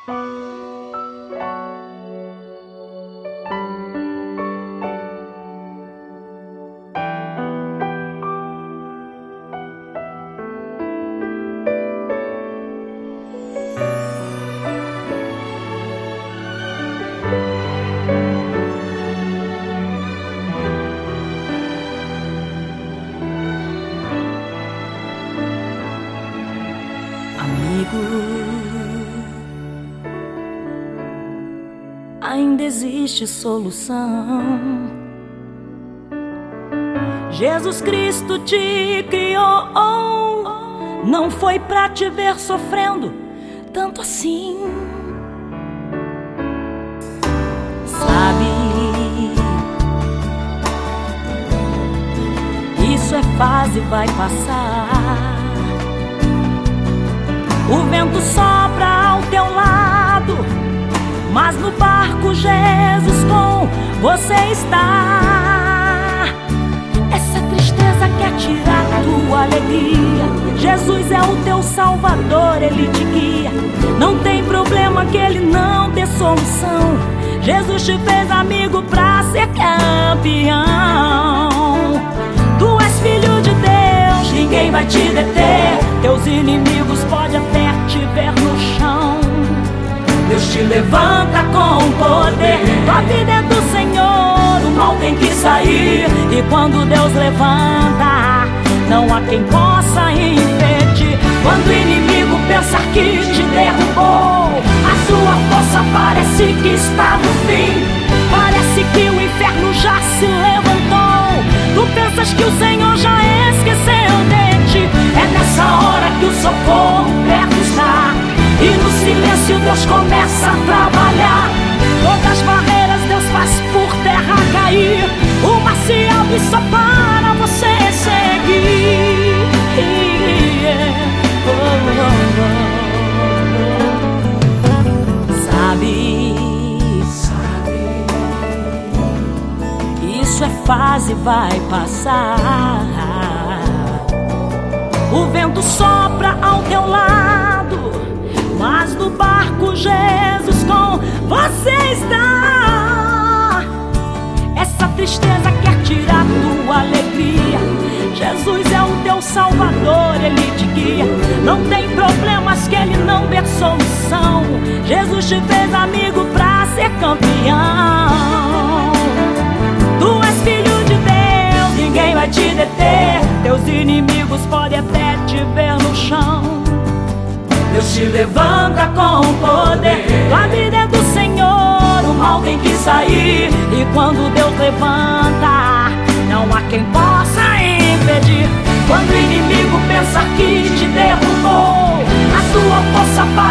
Ainda existe solução. Jesus Cristo te criou, não foi pra te ver sofrendo tanto assim. Sabe, isso é fase, vai passar. O vento sopra ao teu lado, mas no barco Jesus com você está. Essa tristeza quer tirar tua alegria. Jesus é o teu Salvador, Ele te guia. Não tem problema que Ele não dê solução. Jesus te fez amigo pra ser campeão. Tu és filho de Deus, ninguém vai te deter. Teus inimigos podem até te ver no chão. Deus te levanta com poder. Tua vida é do Senhor, o mal tem que sair. E quando Deus levanta, não há quem possa impedir. Quando o inimigo pensar que te derrubou, a sua força parece que está no fim. Parece que o inferno já se levantou. Tu pensas que o Senhor já esqueceu de ti. É nessa hora que o socorro perto está. E no silêncio Deus começa a trabalhar. Todas as barreiras Deus faz por terra cair. O mar se abre só para você seguir. Sabe, isso é fase, vai passar. O vento sopra ao teu lado, mas no barco Jesus com você está. Essa tristeza quer tirar tua alegria. Jesus é o teu Salvador, Ele te guia. Não tem problemas que Ele não dê solução. Jesus te fez amigo pra ser campeão. Tu és filho de Deus, ninguém vai te deter. Teus inimigos podem até te ver no chão. Deus te levanta com poder. Tua vida é do Senhor, o mal tem que sair. E quando Deus levanta, não há quem possa impedir. Quando o inimigo pensar que te derrubou, a sua força